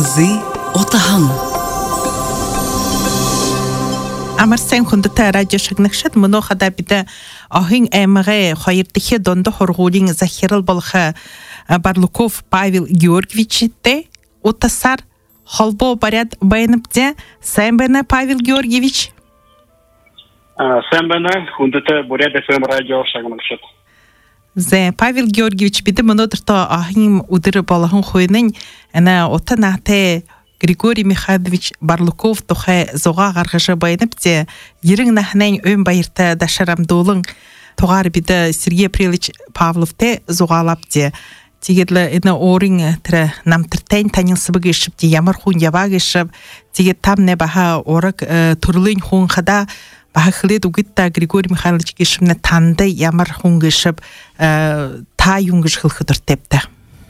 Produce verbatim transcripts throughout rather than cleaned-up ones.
Ылзы отахан. Амарсан хүндтэй радио шагнагшад мөнөхада биде ахин эмгэ хоёрдохи дондо хоргуулин захирал болох Барлуков Павел Георгиевичтэй утасар холбоо баряд байнапте Сэмбэна Павел Георгиевич. Сэмбэна хүндтэй буряд эф эм радио шагнагшад. Зе Павел Георгиевич биде мөнөдөртөө ахин өдөр болгон хойнын ана утанаатай Григорий Михайлович Барлуков тухай зуга гаргаж байнапте ерэн нахнын өн баярта дашарамдуулан тугаар биде Сергей Апрелович Павловтэй зугаалапте тэгээд энэ орин тэр намтартай танилцбаг ишвти ямар хүн яваг ишв тэгээд тамне баха ураг төрлийн хүн хада баха хлед угитта Григорий Михайлович гишвне тандай ямар хүн гишв та юнгш хөлхөдөртэпте.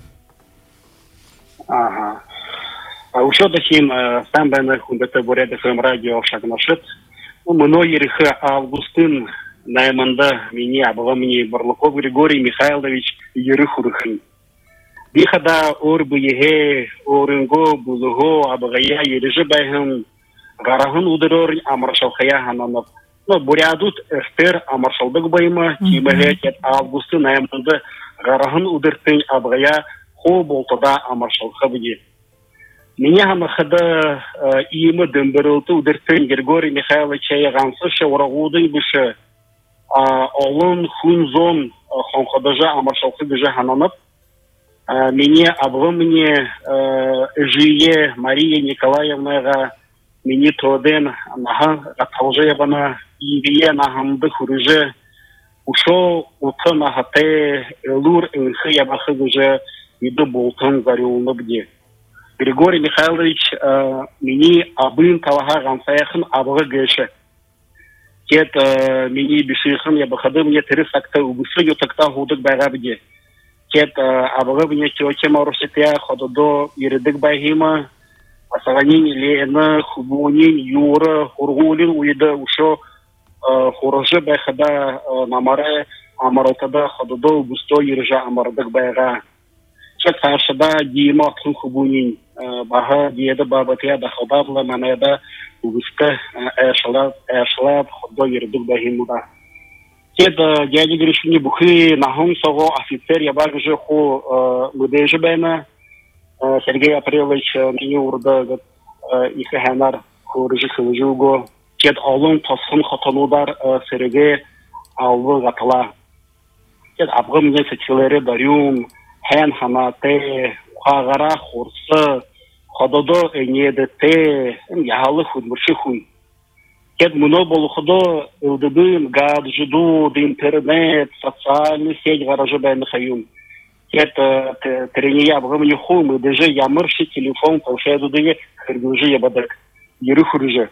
Ага. Ушодахим Сэмбэна хүндтэй буряд эф эм радио шагнагшад. Многих августын найманда миний абгамни Барлуков Григорий Михайлович ерхурхын. Бихада орбие оренго булго абгая ережбайхын гарахын удырор амаршалхая хананов. Но бурядут эстер амаршалдык байма тимехет августын найманда гарахын удыртын абгая хо болтода амаршалха биде. Меня хамахада има дэмбэрэлтэ удэртэн Григорий Михайлович ягансо шаврагуды бише олон хунзон хонходажа амаршалхы биже хананып меня абгамне жие Мария Николаевнаға мені тоден наха аталжаябана ивие нахамды хурыже ушо уты нахате лур инхы ябахы биже иды болтын зарюлны бде. Григорий Михайлович э, мини абын талаха гансаяхын абығы гөші. Кет э, мини бішіхын ябықады мне терісакта убысы ютакта худык байға біде. Кет э, абығы мне теоте марусетия хододо еридік байгима, асағанин лені хубунин юры хургулин уйды ушо э, хурыжы байхада э, намары амаротада хододо убысто ержа амардық байға. Кет саршада дейма атқын хубунин. Баха диеда бабатия да хабабла манеда убыска эшлап эшлап ходо ердук бахимуда. Кеда дяди грешни бухи нахом сого офицер я багже хо мудеже бена Сергей Апрелович мини урда их ханар хоржи хужуго кед алон тасхын хатанудар Сергей алвы гатла. Кед абгым не сетилере дарюм хэн ханате Хагара хорса хододо энедете яхалы худмурши хуй. Кед муно бол ходо элдебин гаджиду интернет социальный сеть гаражы бен хаюм. Кед трения бгам юхум даже ямырши телефон толшеду dige хыргужи ябадак ерухурже.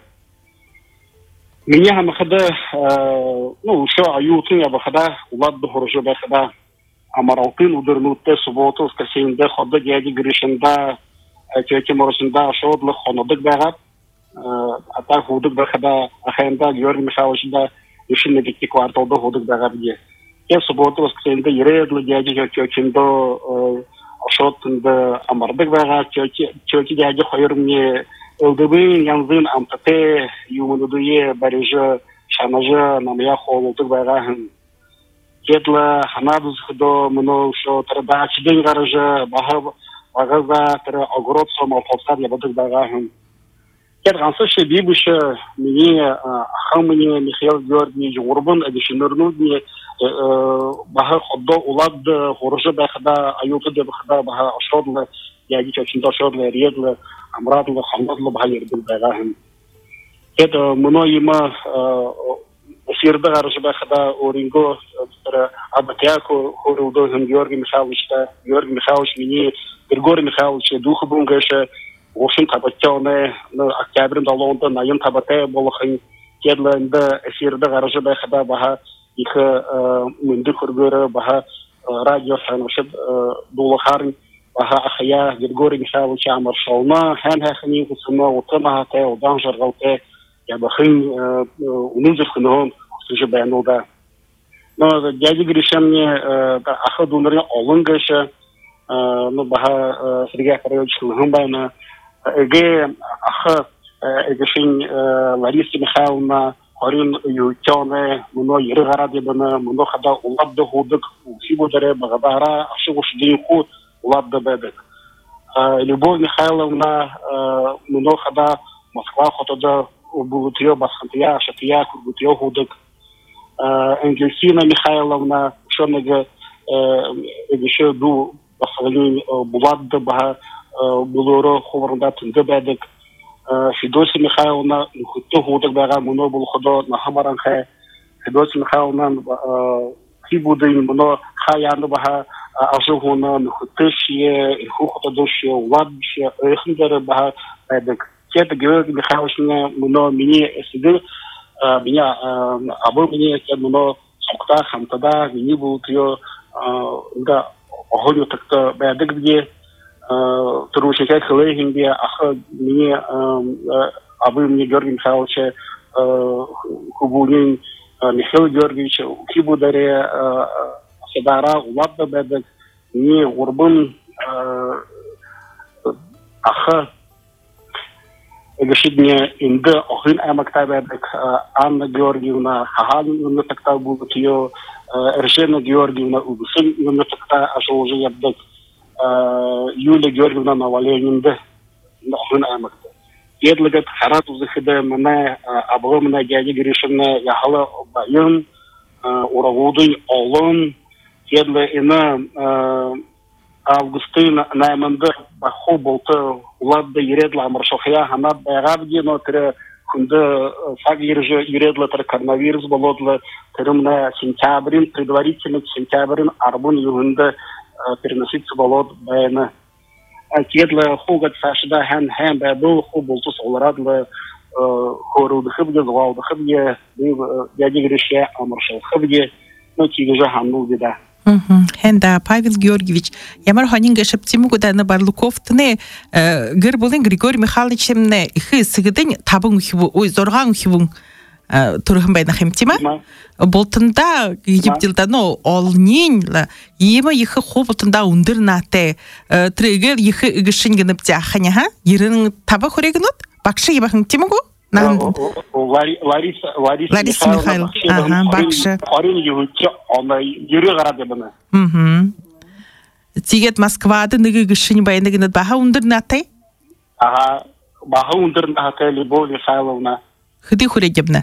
Меня хамхада ну шо аютын ябахада улад дохурже бахада Амаралтын удырнутты суббота воскресенье ходы дяди Гришинда тети Моросинда шодлы хонодык багат ата худык бахада ахенда Георгий Михайлович да ишин дикти кварталда худык багат ди. Ке суббота воскресенье ередлы дяди Чочиндо шотында амардык багат тети тети дяди хойрмне элдебин янзын амтате юмудуе барыжы шанажы намя холдык багат. Кедла ханадус ходо мно шо традачи день гаража баха багаза тра огород сомал подсад я бодык багахым. Кед гансы ше бибуше мини ахамни Михаил Георгиевич урбан адишинернудни баха ходо улад хоржа бахда аюты де бахда баха ашодлы яги чочинда ашодлы редлы амрадлы хамадлы баха ердил багахым. Кед мно има Сирда гаража бахда оринго абатяко хорудо Георгий Михайлович та Георгий Михайлович мини Григорий Михайлович духу бунгаше ошин табатяне на октябрьда лонда наен табате болохын кедлэнда сирда гаража бахда баха их мынды хоргора баха радио санашып булахарын баха ахая Григорий Михайлович амаршална хан хахни кусма утама та удан жаргалте я бахын унузырхын уже баянуда. Но дяди Гришамне ахадунры олынгышы ну баха Сергей Апрелович хымбайна Эге ахы эгешин Лариса Михайловна Харин Ютяне, муно Ергара дебана, муно хада улабда худык, сибударе багадара, ашигуш динху улабда бедек. Любовь Михайловна муно хада Москва хотода булутьё басхантия, шатия, кургутьё худык. Энгельсина Михайловна шонеге эгеше ду басхалин буладда бага булуро ховрында тынды бедек. Федосия Михайловна хутто худык бага муно бул ходо нахамаран хэ. Федосия Михайловна хибудын муно хаяны бага ажугуна хутышие хухотодушие уладбишие эхндер бага бедек. Тета Георгий Михайловна муно мини эсиды меня абы мне муно сокта хамтада мини булутьё да огонь так-то бедек где Турушекай Хлейгинге, ах, мне, а вы мне, Георгий Михайлович, Кубунин, Михаил Георгиевич, Кибударе, Седара, Улабда Бедек, не Урбан, ах, решит мне инде, охин Амакта Бедек, Анна Георгиевна, Хахан, именно так-то будет ее, Решена Георгиевна, Убусын, именно так-то, а что уже я бдек. Юлия Георгиевна Наваленинде, нахрен амакта. Едлегат харат узыхиде мене абгомна дяди Гришина яхала байын, уравудын олын, едле ина Августин найманды баху болты уладды ередла амаршохия ханат байгабди, но тире хунды саг ерже ередла тире коронавирус болодлы, тире мне сентябрин, предварительно сентябрин арбун югынды переноситься болот байна. Кедле хугат сашда хан хан бабул хубултус оларадлы хоруды хыбге звалды хыбге дяди Грише амаршал хыбге, но тигежа хамнул бида. Хенда Павел Георгиевич, ямар ханинга шептиму гудана Барлуков тне гэр болын Григорий Михайлович мне ихы сыгдын табын хибу ой зорган хибун турхан байна хэмтима болтында гибдилда но олнинла ема ихы хоболтында өндөр наатай трегер ихы игшингэнэп жаханя ха ерэн таба хорегнот багшы ебахан тимгу Лариса Лариса Михайловна ага багшы харин юуча она ерэ гарады бана мм тигет Москвада нэг игшин байнагнат баха өндөр наатай ага баха өндөр наатай Любовь Михайловна хди хорегебна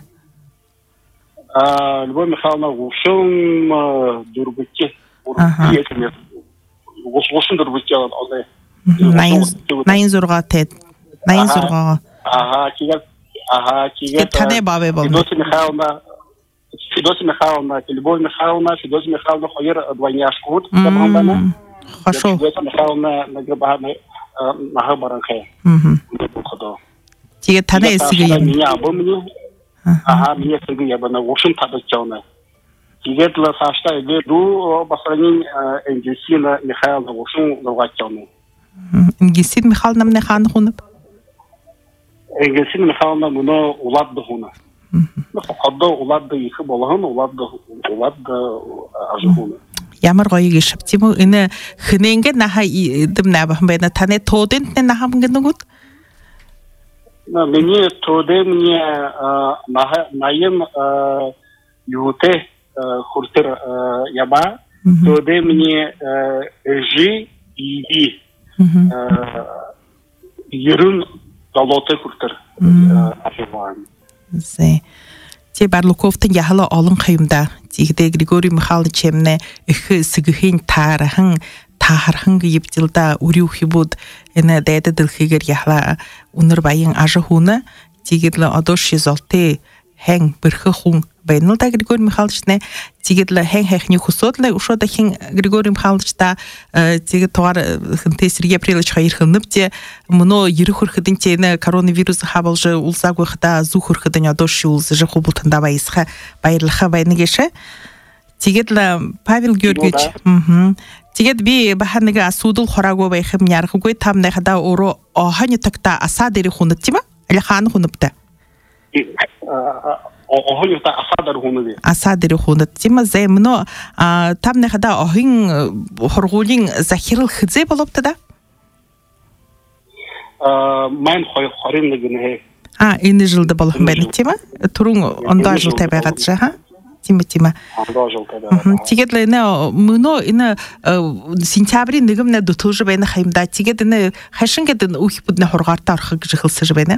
Любовь Михайловна ушум дурбуче урбиетне ушум дурбуче алды найн найн зурга тет найн зурга ага кигет ага кигет тане бабе бол Федосия Михайловна Федосия Михайловна Любовь Михайловна Федосия Михайловна хоер двойняшкут табамбана хорошо Федосия Михайловна награбана нахабаранхе мм ходо тигет тане сиге меня помню ага, мне сыгы я бы на ушим табачёна. Тигет ла сашта иде ду басранин Энгельсина Михайловна ушим завачёна. Энгельсина Михайловна мне хан хунап. Энгельсина Михайловна муно улабды хуна. Ну хадда улабды ихы болгон улабды улабды ажуна. Ямар гоё шептиму энэ хнэнгэ наха дэм набах бэна таны тодент не нахам гэнэгут. Мне тоде мне наем юте хуртер яба тоде мне жи и ерун далоте хуртер афиван. Зе те Барлуковтын яхала олон кайымда тигде Григорий Михайлович эмне их сыгыхин тарахын тахархан гибдилда үрүүхибуд эне дэдэ дэлхигэр яхла үнэр баян ажахуна тигэдлэ одоши золте хэн бэрхэ хун байнал да Григорий Михайлович не тигэдлэ хэн хэхни хусодлэ ушода хин Григорий Михайлович та тигэ тугар хэнтэй Сергей Апрелович хоёр хэнэпте муно ерөх хөрхөдөн тэнэ коронавирус хабалжы улсагы хта зу хөрхөдөн одоши улс жахубултанда байсха баярлаха байныгэшэ тигэдлэ Павел Георгиевич мм тигет би баханга асудул хорагоо байхым ярхгой тамны хада оро ахани такта асадери хунаттима али хан хунапта ахани та асадар хунуди асадери хунаттима зэмно тамны хада ахин хоргуулин захирал хзэ болопта да Мен хорин нэгнэ. А, энэ жилдэ болох байна тийм ээ. Түрүүн ондоо жилтэй байгаад жаа. Тийм ээ тийм ээ. Ондоо жилтэй байгаад. Тэгээд л энэ мөнөө энэ сентябрийн нэгмнэ дутууж байна хаймда. Тэгээд энэ хашин гэдэг үх бүдний хургаартаа орох гэж хэлсэж байна.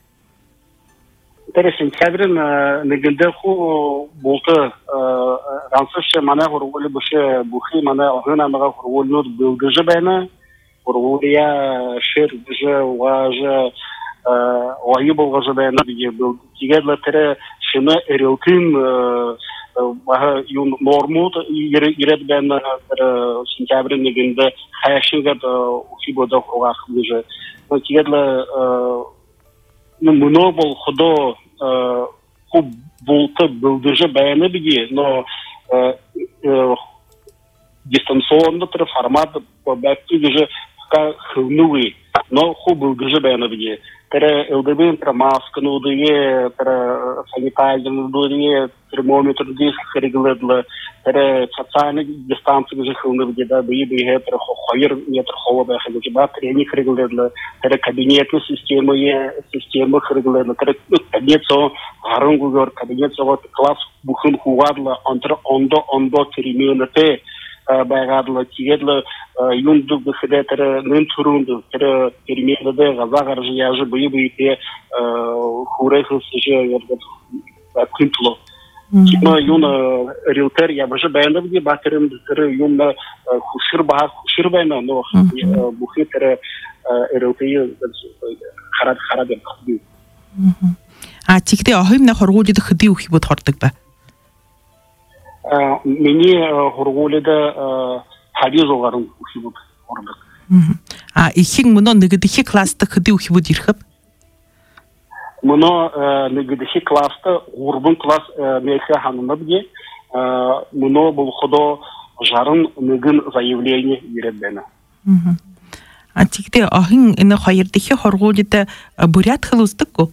Тэр сентябрийн нэгэндээ хуу болтой рансш манай хургуул бүшэ бүхий манай огнамага хургуулнууд бэлгэж байна. Хургуулия шэр гэж важ وهي بوجه بين بيجيبوا تيجي ترى شنو إيروتين وها يوم نورمود يرد بين ترى سنتابر نيجند خياشين قد وفي بوده وراح بيجي تيجي له منوبل خدا خوب بولت بلدجه بينه بيجي نو дистанционно төр формат бәкти гыжы ка хнуи но خوب бلدجه بينه بيجي ترى الدبين ترى ماسك نوديه ترى санитайзер нудие термометр диск регулятор ترى социальный дистанция же хунув где-то бие бие трэ хоир метр холода хагыжы ба тренинг регулятор трэ кабинетный система е система регулятор трэ кабинет со гарунгугор кабинет со класс бухын хуадла антр ондо ондо терминате байгаадлаа тэгээд юм дэг гэхэд тэр нэн түрүүнд тэр терминэдэ газаа гарч яаж бие биетэй хүрээхс яг квинтло но юм риэлтор я боже бэндэв ди батэрэн тэр юм хушир ба хушир байна но бүхий тэр риэлтор хараад хараад байна. А тэгтээ ohimны хоргуулид хөдий үхий бод хордог ба. Миний хургуулда хадизоогарын үхибуд ордог. А ихэн мөнөө нэгд их класста хөдий үхибуд ирэхэв? Мөнөө нэгд их класста гурван класс мэхэ ханымдги мөнөө бол ходо жарын нэгэн заявление ирээд байна. А тэгтээ охин энэ хоёр дахь хургуулда бурят хэл үздэггүй?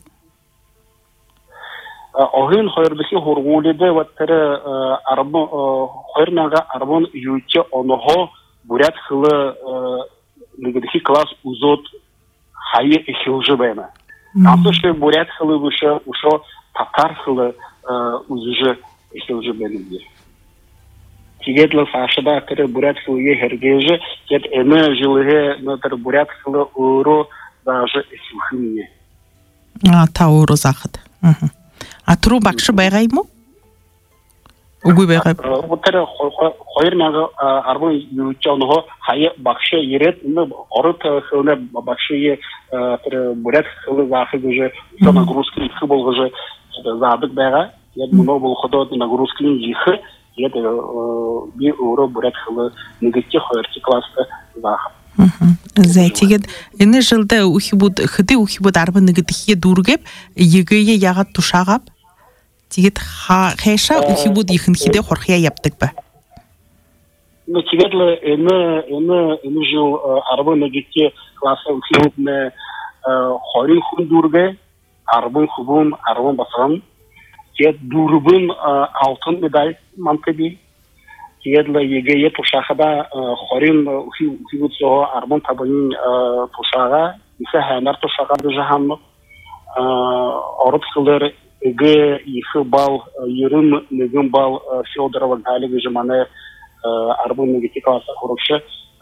Огин хоёрдохи хургуулиде ваттер арбон хоёрнага арбон юуче онохо бурят хылы нэгдхи класс узот хайе эхилже байна. Намтоште бурят хылы буша ушо татар хылы узже эхилже байна. Тигетло фашада тер бурят хылы хергеже кет эме жилге натер бурят хылы оро даже эхилхине. А та оро захад. А тру багш байгаа юм уу? Үгүй байгаа. Тэр хоёр мянга арван юучааноо хаяа багш ирээд орот хөлөө багш тэр бурят хөлөө заахыг гэж нагрузки их болгож заадаг байгаа. Яг мөн бол ходоод нагрузки их яг би өөрөө бурят хөлөө нэгдэх хоёр класс заах. За тэгээд энэ жилдээ үхибуд хөдий үхибуд арван нэг дахь дүүргэв егээ ягаад тушаагаад тэгээд хайша үхибуд ихэнхдээ хурхяа явдаг ба. Но тэгээд л энэ энэ энэ жил арван нэг класс үхибуднэ хорин хүн дүүргэ арван хүн арван басан тэгээд дүүргэн алтын медаль мантаби тэгээд л егээ тушаахада хорин үхибуд соо арван табын тушаага ихэ ханар тушаагаад жахан оротхлэр г их бал ерым нэгэн бал Федорова Галия гэж манай арван нэг класс хурагш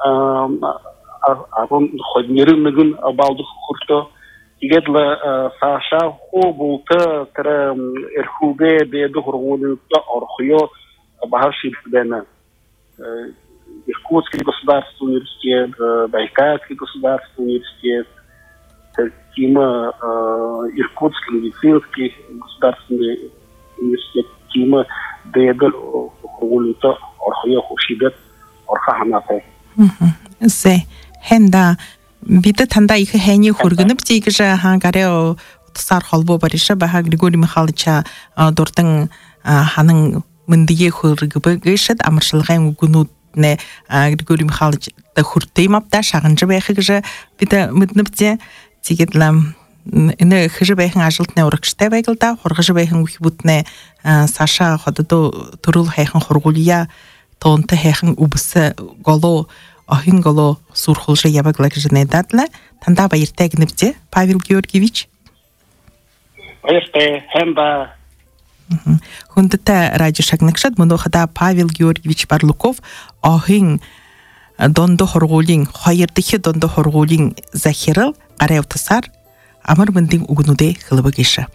арван ходнэр нэгэн балд хурто тэгээд л саша хобулта тэр эрхүгэ дэд хургуулта орхё бахашид бена Иркутский государственный университет, Байкальский государственный университет, Тима Иркутский медицинский государственный университет, Тима Бедер, Хулита, Орхая Хушибет, Орхаханафе. Зе, хенда, бидэд тандаа их хайны хөргөнөв зийгэж хангараа тусаар холбоо бариша баха Григорий Михайловича дурдан ханан мөндие хөргөбөгшөд амаршилгын үгнүүд нэ Григорий Михайлович та хүртэймапта шаганж байх гэж бид мэднэвзээ тэгээд лам энэ хэж байхын ажилтны урагштай байгальда хургаж байхын үхбүтнэ саша ходдо төрөл хайхан хургуулия тоонтой хайхан үбс голоо ахин голо сурхулжа ябаглак жнедатла танда баяртай гнебте Павел Георгиевич. Баяртай хэмба. Хундата радио шагнакшад монохада Павел Георгиевич Барлуков ахин дондо хоргуулин хоёрдохи дондо хоргуулин захирал гарай утасар амар мандин угнуде хылбагиша.